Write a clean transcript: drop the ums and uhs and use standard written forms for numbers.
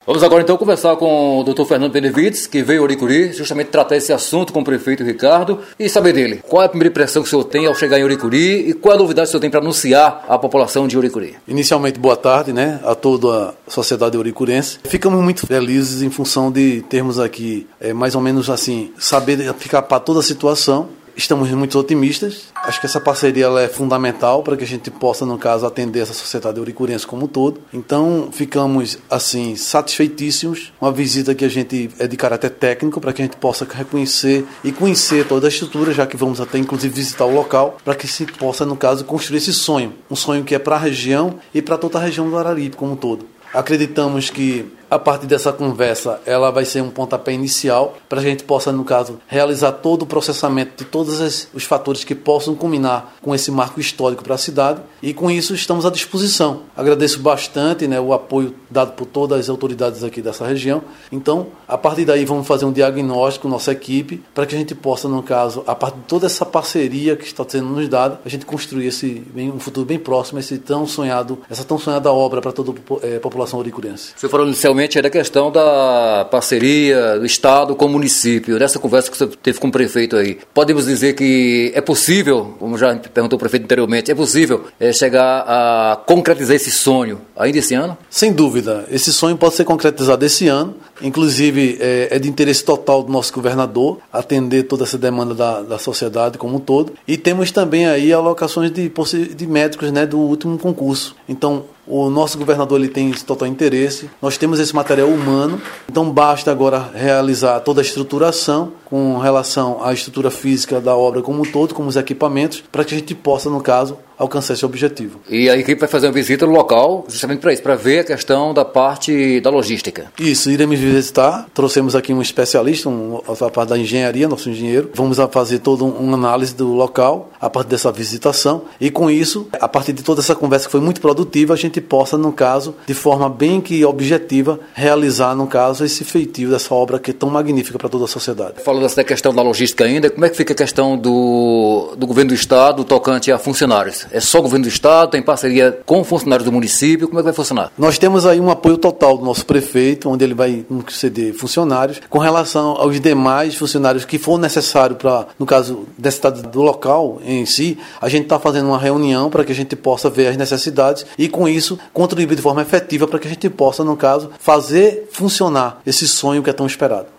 Vamos agora então conversar com o Dr. Fernando Benevides, que veio a Ouricuri justamente tratar esse assunto com o prefeito Ricardo e saber dele. Qual é a primeira impressão que o senhor tem ao chegar em Ouricuri e qual é a novidade que o senhor tem para anunciar à população de Ouricuri? Inicialmente, boa tarde, a toda a sociedade ouricurense. Ficamos muito felizes em função de termos aqui, mais ou menos assim, saber ficar para toda a situação. Estamos muito otimistas. Acho que essa parceria ela é fundamental para que a gente possa, no caso, atender essa sociedade ouricurense como um todo. Então, ficamos, assim, satisfeitíssimos. Uma visita que a gente é de caráter técnico para que a gente possa reconhecer e conhecer toda a estrutura, já que vamos até, inclusive, visitar o local, para que se possa, no caso, construir esse sonho. Um sonho que é para a região e para toda a região do Araripe como um todo. Acreditamos que a partir dessa conversa ela vai ser um pontapé inicial para a gente possa, no caso, realizar todo o processamento de todos os fatores que possam culminar com esse marco histórico para a cidade e com isso estamos à disposição. Agradeço bastante o apoio dado por todas as autoridades aqui dessa região. Então, a partir daí vamos fazer um diagnóstico, nossa equipe, para que a gente possa, no caso, a partir de toda essa parceria que está sendo nos dada, a gente construir um futuro bem próximo, essa tão sonhada obra para toda a população ouricurense. Você falou inicialmente da questão da parceria do Estado com o município, nessa conversa que você teve com o prefeito aí. Podemos dizer que é possível, como já perguntou o prefeito anteriormente, é possível chegar a concretizar esse sonho ainda esse ano? Sem dúvida, esse sonho pode ser concretizado esse ano, inclusive é de interesse total do nosso governador atender toda essa demanda da sociedade como um todo, e temos também aí alocações de médicos do último concurso. Então, o nosso governador ele tem esse total interesse, nós temos esse material humano, então basta agora realizar toda a estruturação com relação à estrutura física da obra como um todo, como os equipamentos, para que a gente possa, no caso, alcançar esse objetivo. E a equipe vai fazer uma visita no local justamente para isso, para ver a questão da parte da logística. Isso, iremos visitar, trouxemos aqui um especialista, a parte da engenharia, nosso engenheiro, vamos fazer toda uma análise do local, a partir dessa visitação, e com isso, a partir de toda essa conversa que foi muito produtiva, a gente possa, no caso, de forma bem que objetiva, realizar, no caso, esse feitio dessa obra que é tão magnífica para toda a sociedade. Falando dessa questão da logística ainda, como é que fica a questão do governo do Estado tocante a funcionários? É só o governo do Estado, tem parceria com funcionários do município, como é que vai funcionar? Nós temos aí um apoio total do nosso prefeito, onde ele vai ceder funcionários, com relação aos demais funcionários que for necessário para, no caso, da cidade do local em si, a gente está fazendo uma reunião para que a gente possa ver as necessidades e, com isso, contribuir de forma efetiva para que a gente possa, no caso, fazer funcionar esse sonho que é tão esperado.